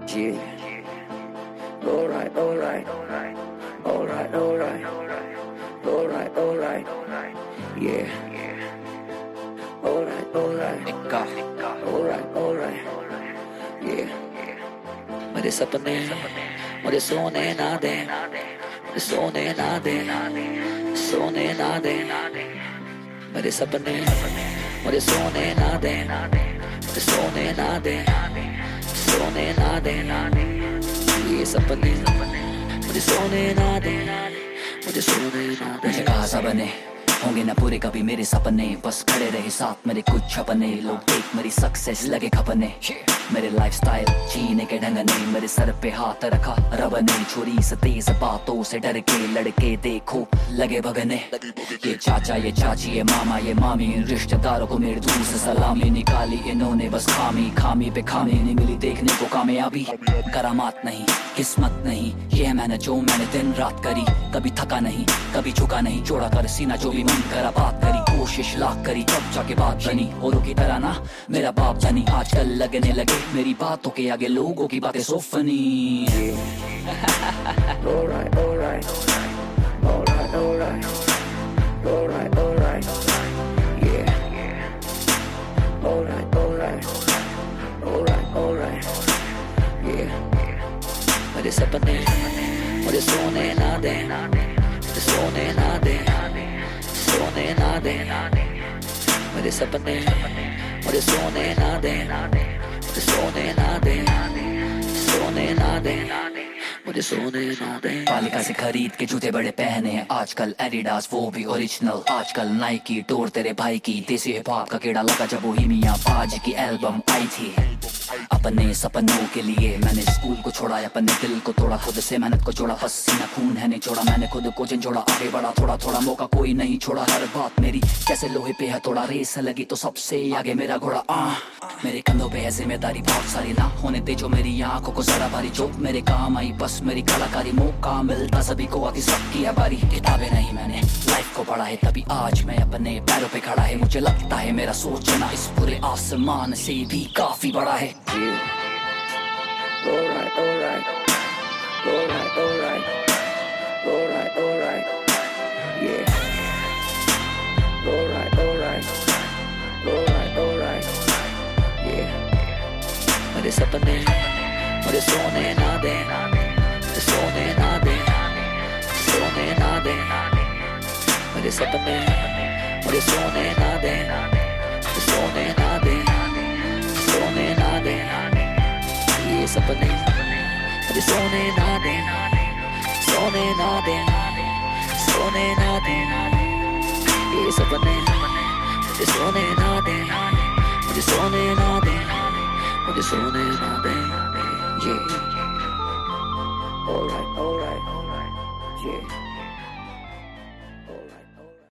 Yeah. Alright, alright. Alright, alright. Alright, alright. Yeah. Alright, alright. Alright, alright. Yeah. मेरे सपने मुझे सोने ना दे, सोने ना दे, सोने ना दे। मेरे सपने मुझे सोने ना दे, सोने ना दे, सोने ना दे। ये सपने मुझे सोने ना दे, मुझे सोने ना दे। मुझे कहा सपने होंगे ना पूरे कभी मेरे सपने, बस खड़े रहे साथ मेरे कुछ अपने लोग देख मेरी सक्सेस लगे खपने। मेरे लाइफस्टाइल जीने के ढंग ने मेरे सर पे हाथ रखा रब ने, छोरी से तेज बातों से डर के लड़के देखो लगे भगने। ये चाचा ये चाची ये मामा ये मामी, रिश्तेदारों को मेरे दूर से सलामी निकाली इन्होंने, बस खामी खामी पे खामी नहीं मिली देखने को कामयाबी। करामात नहीं किस्मत नहीं, ये मैंने जो मैंने दिन रात करी, कभी थका नहीं कभी झुका नहीं, जोड़ा कर सीना जो भी मन करा बात करी, कोशिश लाख करी तब जाके बात बनी। औरों की तरह ना मेरा बाप बनी, आजकल लगने लगे मेरी बातों के आगे लोगों की बातें so funny. Alright, alright. Alright, alright. Alright, alright. Yeah. Alright, alright. Alright, alright. Yeah. मेरे सपने मुझे सोने ना दे, सोने ना दे, सोने ना दे। मेरे सपने मुझे सोने ना दे, सोने ना दे, सोने ना दे, मुझे सोने ना दे। पालिका से खरीद के जूते बड़े पहने हैं आजकल, एडिडास वो भी ओरिजिनल, आजकल नाइकी टोर तेरे भाई की, देसी हिप हॉप का कीड़ा लगा जब बोहेमिया बाज की एल्बम आई थी। अपने सपनों के लिए मैंने स्कूल को छोड़ा, अपने दिल को तोड़ा, खुद से मेहनत को जोड़ा, पसीना खून है नहीं छोड़ा, मैंने खुद को झंझोड़ा, आगे बढ़ा थोड़ा थोड़ा मौका कोई नहीं छोड़ा, हर बात मेरी जैसे लोहे पे है तोड़ा, रेस लगी तो सबसे आगे मेरा घोड़ा। मेरे कंधों पे है जिम्मेदारी बहुत सारी, ना होने दे जो मेरी आंखों को जरा भारी, जो मेरे काम आई बस मेरी कलाकारी, मौका मिलता सभी को आती सबकी है बारी। किताबें नहीं मैंने लाइफ को पढ़ा है तभी आज मैं अपने पैरों पे खड़ा है, मुझे लगता है मेरा सोचना इस पूरे आसमान से भी काफी बड़ा है। Alright, alright. Alright, alright. Alright, alright. Yeah. Alright, alright. Alright, alright. Yeah. मेरे सपने मुझे सोने ना दे, सोने ना दे, सोने ना दे। मेरे सपने मुझे सोने ना दे, सोने ना दे, सोने ना दे। ये सपने मुझे सोने ना दे, सोने ना दे, सोने ना दे। ये सपने मुझे सोने ना दे, मुझे सोने ना दे, मुझे सोने ना दे। Yeah. Alright, alright, alright. Yeah.